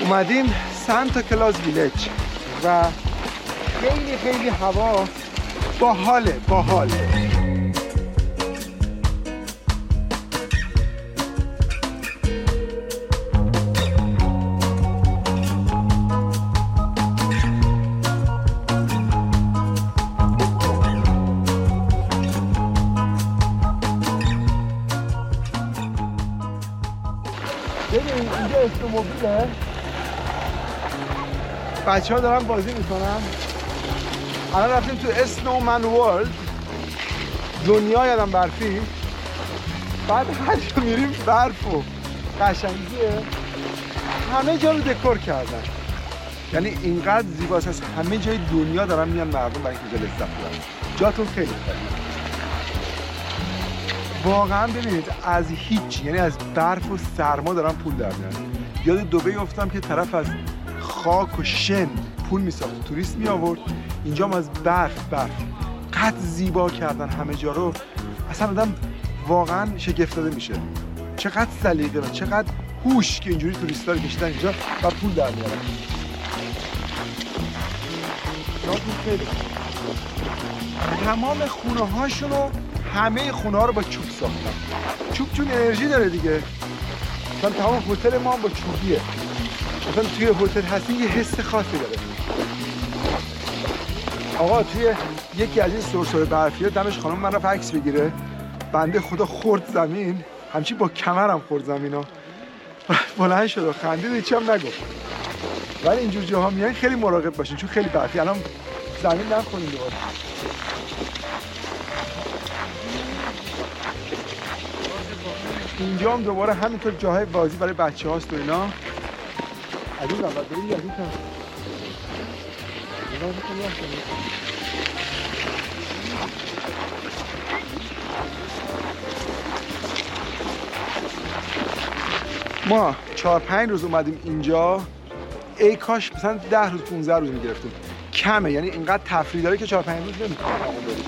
اومدیم سانتا کلاز ویلج و خیلی خیلی هوا باحاله. ببین اینجا اسنوموبیله، بچه ها دارن بازی میکنن. الان رفتیم تو اسنومن ورلد، دنیای آدم برفی. بعد هر جا میریم برف و قشنگیه، همه جا رو دکور کردن. یعنی اینقدر زیباست، از همه جای دنیا دارن میان مردم برای اینکه لذت ببرن. جاتون خیلی خوبه واقعا. ببینید از هیچ، یعنی از برف و سرما دارن پول در میارن. یاد دبی افتادم که طرف از خاک و شن پول میساخت، توریست می آورد. اینجا هم از برف قد زیبا کردن همه جا رو. اصلا آدم واقعا شگفت زده میشه. چقدر سلیقه و چقدر هوش که اینجوری توریستا رو کشیدن اینجا و پول در میارن. تمام خونه هاشون رو، همه خونه ها رو با چوب ساختن. چوب چون انرژی داره دیگه. مثلا تمام هتل ما هم با چوبیه. مثلا توی هتل هستی یه حس خاصی داره. آقا توی یکی از این سرسره برفی‌ها دمش خانم من رفت عکس بگیره، بنده خدا خورد زمین، همچی با کمرم خورد زمین ها. بلند شد و خندید، هیچی هم نگفت. ولی اینجور جاها میایین خیلی مراقب باشین چون خیلی برفی. الان زمین نخورین دوباره. اینجا هم دوباره همینطور جاهای بازی برای بچه هاست و اینا. عزیزم باید بریم یادی کنم. ما 4-5 روز اومدیم اینجا، ای کاش مثلا 10 روز 15 روز میگرفتیم. کمه، یعنی اینقدر تفریح داره که 4-5 روز نمیتونیم بریم.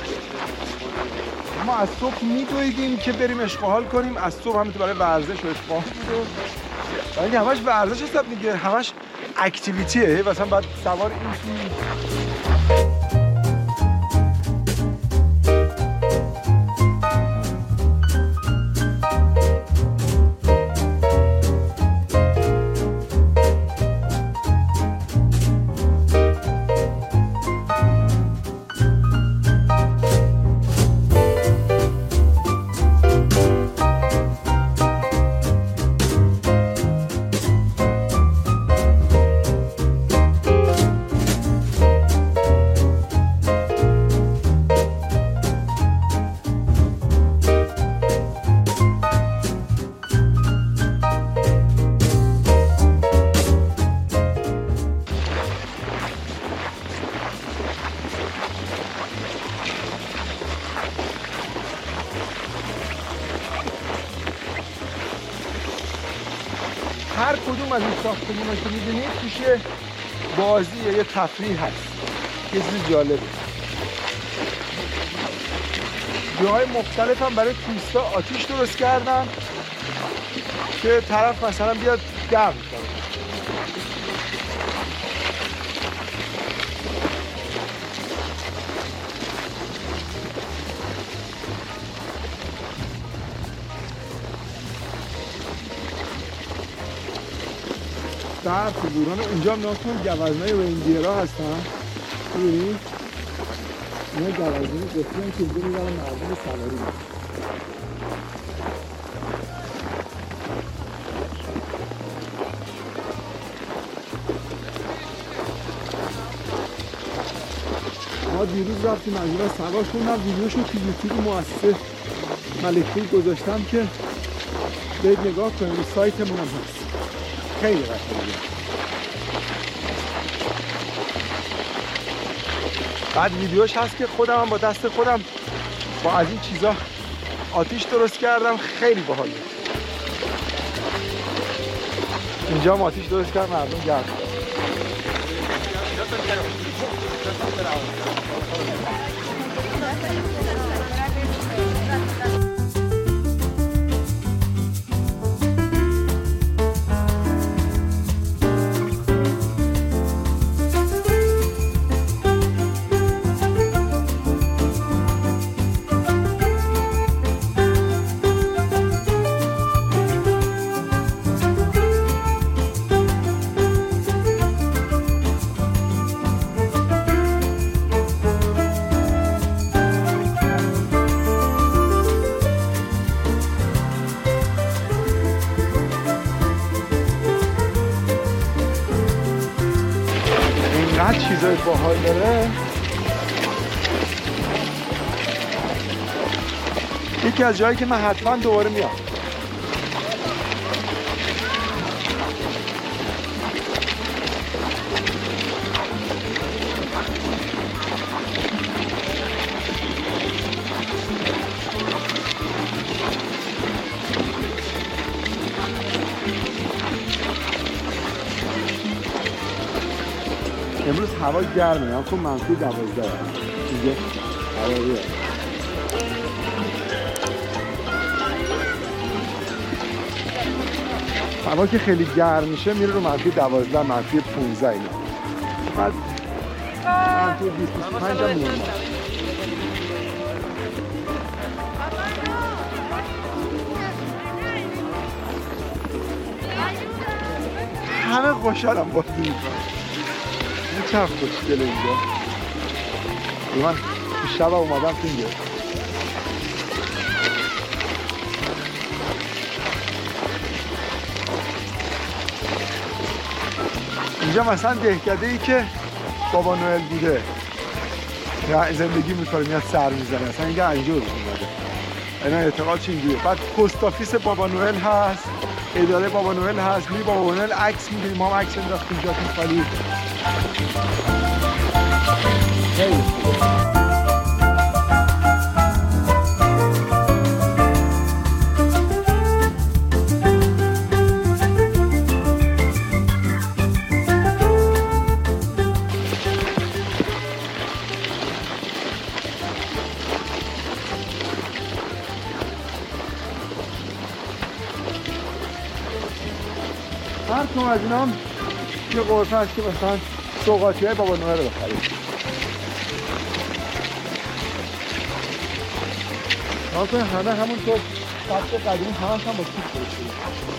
ما از صبح میدویدیم که بریم اشغال کنیم، از صبح همینطور برای ورزش و اشغال بود. ولی همش ورزش حساب میگه، همش اکتیویتیه. مثلا بعد سوار این هر کدوم از این ساختمونا که می‌بینید توش بازی یا یه تفریح هست. یه چیز جالبه. جاهای مختلف هم برای توریستا آتیش درست کردن که طرف مثلا بیاد گرم کنه. در بوران اینجا هم ناکن گوزنای رینگیرها هستن. ببینید اینا گوزنای قفلی هم که اینجا میبرن مردم سواری میکنن. ما دیروز رفتیم از اینا سوار شدم، ویدیوشو تو یوتیوب مؤسسه ملک‌پور گذاشتم که برید نگاه کنید، سایتمون هم هست. خیلی قشنگه. بعد ویدیوش هست که خودم با دست خودم با از این چیزا آتیش درست کردم، خیلی باحاله. اینجا هم آتیش درست کردم مردم گرم. باحال داره یکی از جایی که من حتما دوباره میام. امروز هوا گرمه، هم کن منفی 12 اینجا هوا هوا که خیلی گرم میشه میره رو منفی 12 منفی 15 اینا. بعد منفی 25 هم نورمال. همه خوشحالم بازی میکنم. چه خوشگله اینجا. من شب اومدم تو اینجا. اینجا مثلا دهکده‌ای که بابا نوئل بوده یا زندگی میکنه میاد سر میزنه، مثلا اینجا اینجور اومده. اینا اعتقاد چه اینجوریه. بعد پست آفیس بابا نوئل هست، اداره بابا نوئل هست، میری بابا نوئل عکس میگیری. ما هم عکس انداختیم جاتون خالی. خیلی هر کم از اینا هم یه غرفه هست که مثلا سوغاتی های بابا نوئل رو بخرید. ناکنه همه همونطور سبت قدیمی همه هم با کیف برشید.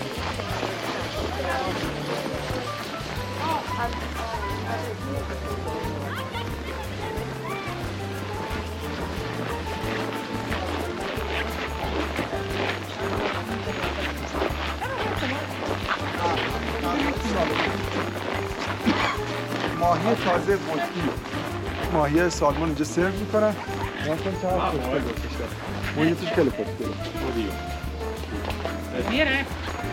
ماهی تازه قطبی، ماهی سالمون اینجا سرو میکنن. ناکن چقدر خوشگل بکشتن. محیطش خیلی خوشگله. میره؟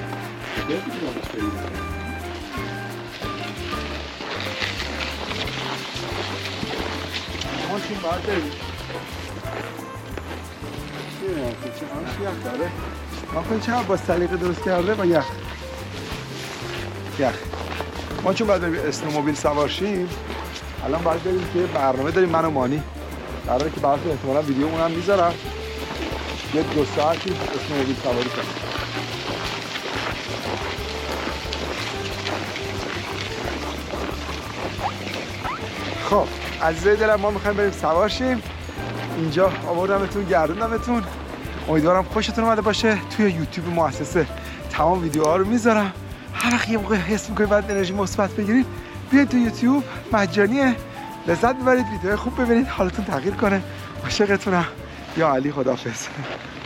ماشین باید بریم. یخ داره. ناکن چقدر با سلیقه درست کرده با یخ. ما چون باید بریم اسنوموبیل سوار شیم، الان باید بریم که برنامه داریم من و مانی. قراره که براتون احتمالاً ویدیومون هم میذارم. یه 2 ساعتی اسنوموبیل سواری کنیم. خب عزیزای دلم ما میخوایم بریم سوار شیم. اینجا آوردمتون گردوندمتون. امیدوارم خوشتون اومده باشه. توی یوتیوب مؤسسه تمام ویدیوها رو میذارم. هر وقت یه موقع حس میکنید باید انرژی مثبت بگیرید بیاید تو یوتیوب، مجانیه، لذت ببرید، ویدیوهای خوب ببینید، حالتون تغییر کنه. عاشقتونم. یا علی، خداحافظ.